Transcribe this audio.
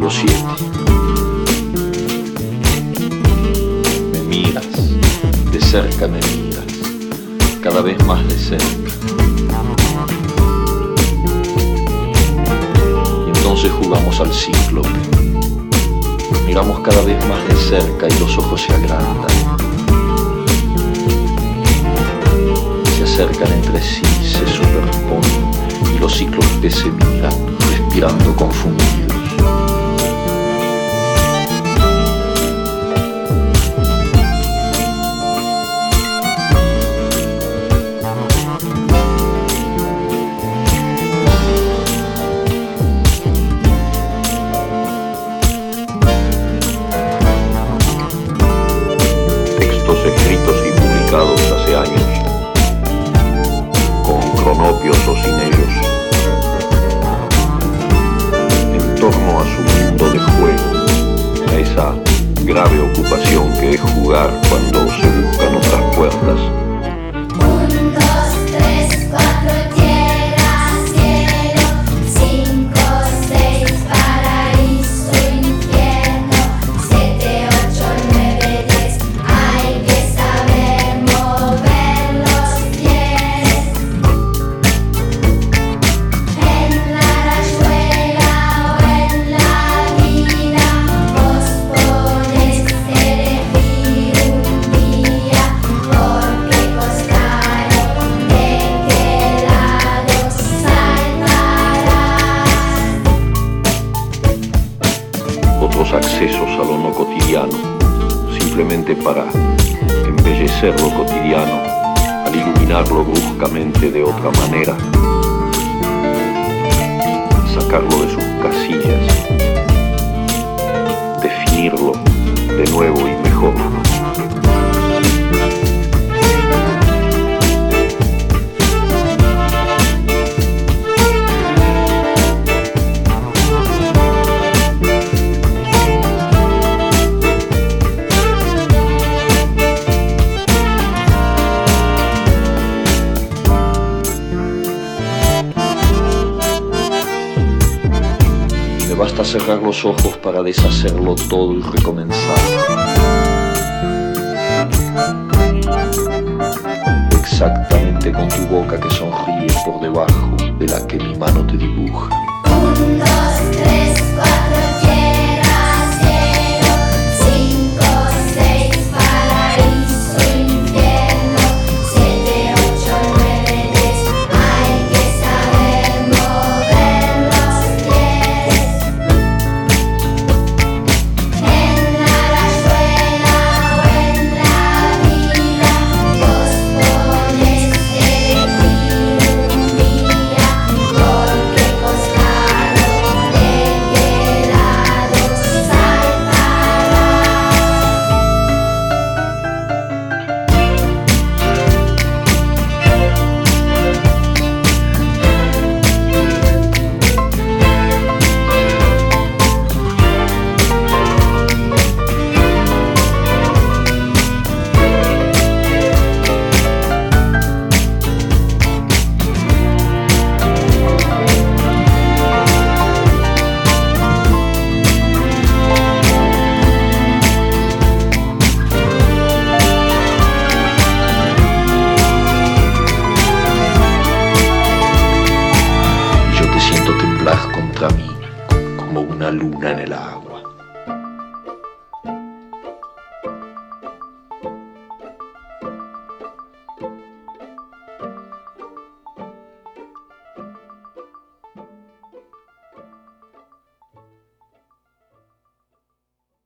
Capítulo 7. Me miras, de cerca me miras, cada vez más de cerca. Y entonces jugamos al cíclope. Miramos cada vez más de cerca y los ojos se agrandan. Se acercan entre sí, se superponen y los cíclopes se miran, respirando confundidos. Escritos y publicados hace años, con cronopios o sin ellos, en torno a su mundo de juego, a esa grave ocupación que es jugar cuando se buscan otras puertas. 1, 2, 3, 4, tierra, cielo, 5, 6, paraíso, infierno, 7, 8, 9, 10, hay que saber mover los pies. En la rayuela o en la vida, vos podés elegir un día, porque costaron de qué lado saltarás. Otros accesos a lo no cotidiano, simplemente para embellecer lo cotidiano, al iluminarlo bruscamente de otra manera, sacarlo de sus casillas, definirlo de nuevo y mejor. Me basta cerrar los ojos para deshacerlo todo y recomenzar. Exactamente con tu boca que sonríe por debajo de la que mi mano te dibuja. 1, 2, 3, 4, tierra, cielo, 5, 6, paraíso, infierno, 7, 8, 9, 10, hay que saber mover los pies. En la rayuela o en la vida, vos podés elegir un día, porque costaron de qué lado saltarás. Y yo te siento temblar contra mí como una luna en el agua.